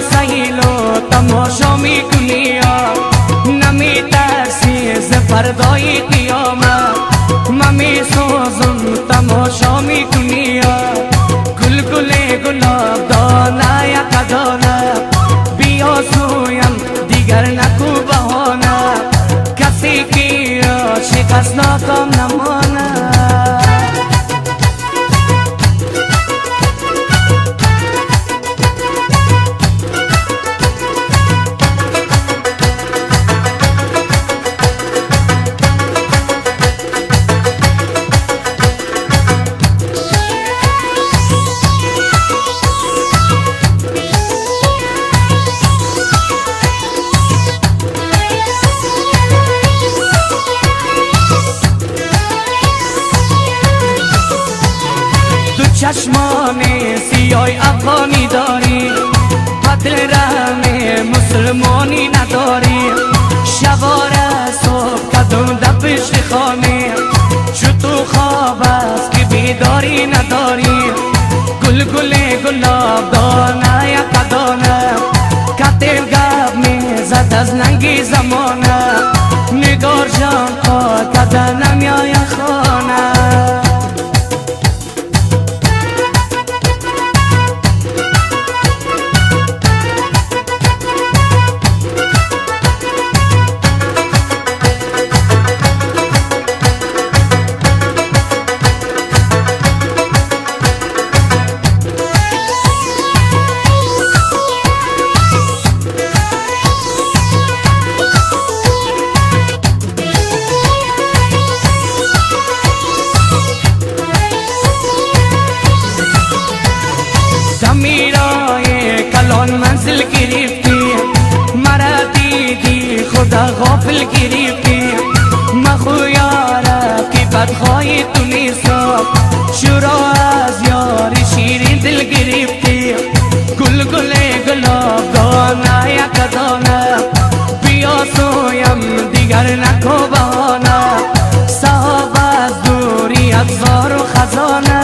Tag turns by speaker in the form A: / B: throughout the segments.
A: سیل و تماشا میکنی نمیترسی ز فردای قیامت من میسوزم تماشا میکنی گل گل گلاب دانه یک دانه بیا سویم دیگر نکو بهانه کسی که شکست ناکام نمانه چشمان سیاه افغانی داری بدل رحم مسلمانی نداری شباره صبح قدم در پشت خانه چو تو خواب است که بیداری نداری گل گل گلاب دانه یک دانه کتل گب میزد از ننگی زمانه نگار جان خود کدنم یا خانه منزل گرفتی مرا دیدی خدا غافل گرفتی مخویاره که بدخواهی تو نیستم شورا از یار شیرین دل گرفتی گل گل گلاب دانه یک دانه بیا سویم دیگر نکو بهانه صاحب از دوری ابزار و خزانه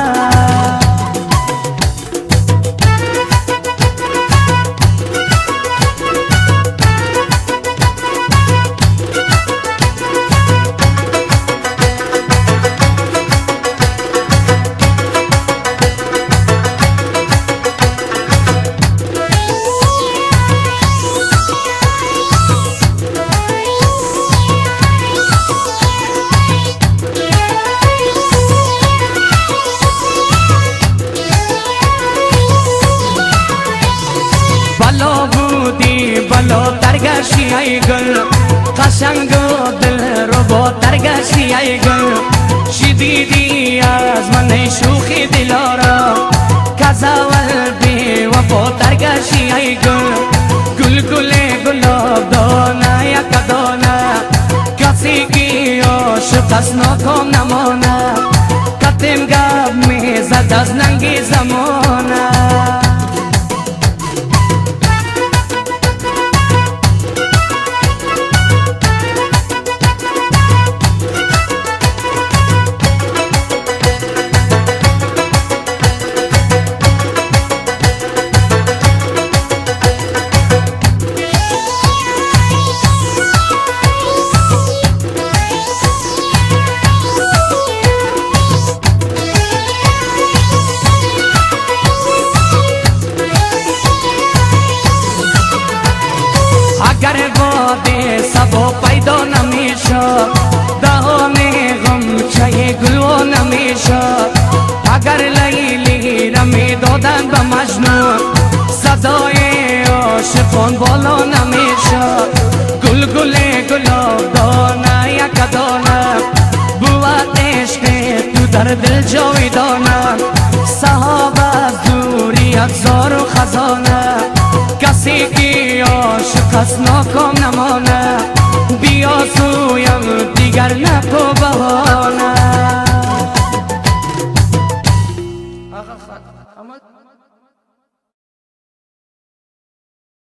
A: بلو ترگشی ای گل قشنگ و دل رو با ترگشی ای گل چی دیدی از من شوخی دلارا کزاول بی وفا ترگشی ای گل گل گل گلاب دانه یک دانه کسی که عاشق است ناکام نمانه کتم گب میزد از ننگی زمانه اگر باده سبا پیدا نمیشه دهان غم چای گلو نمیشه اگر لیلی رمی دادن به مجنون صدای عاشقان بالا نمیشه گل گل گلاب دانه یک دانه بود عشق تو در دل جاویدانه صاحب از دوری ابزار و خزانه کسی که عاشق است ناکام نمانه بیا سویم دیگر نکو بهانه